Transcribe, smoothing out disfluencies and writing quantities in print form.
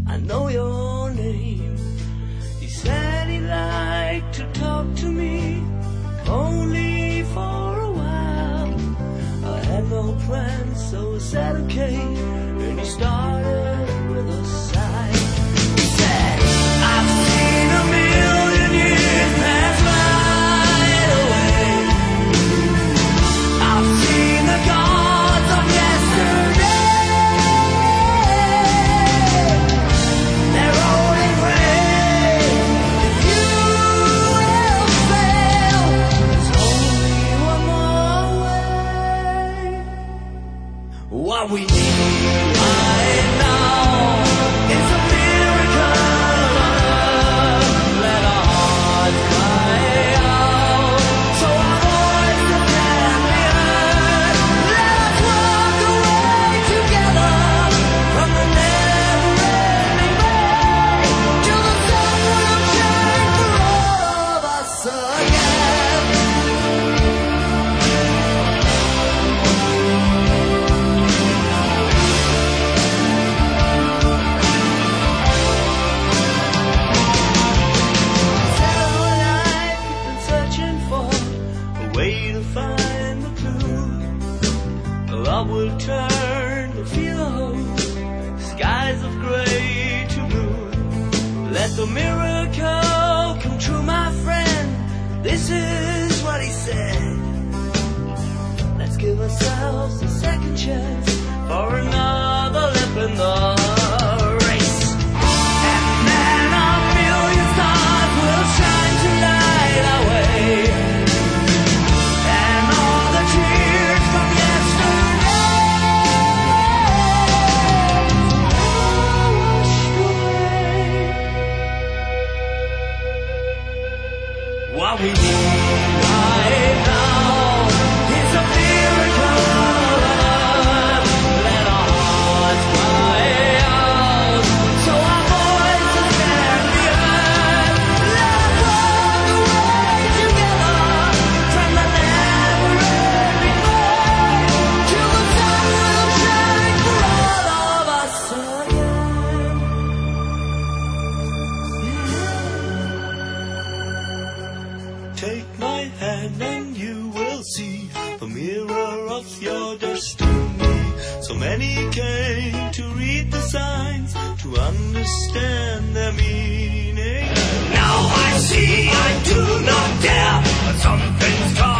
I know your name. He said he'd like to talk to me, only for a while. I had no plans, so I said okay, and he started with a sigh. He said, I've seen a million years pass right away. I've seen the gods of yesterday. They're rolling away. If you will fail, there's only one more way. What we need right now is a miracle. Let our hearts cry out, so our voices can be heard. Let us walk away together from the never-ending rain, till the sun will shine for all of us again. Find the clue. Love will turn the feel. Skies of gray to blue. Let the miracle come true, my friend. This is what he said. Let's give ourselves a second chance for another lip in the race. And then a million stars will shine to light our way. What we need right now is a miracle. Let our hearts cry out, so our voices can be heard. Let us walk away together from the never-ending rain, till the sun will shine for all of us again. Take my hand and you will see the mirror of your destiny. So many came to read the signs, to understand their meaning. Now I see, I do not dare, but something's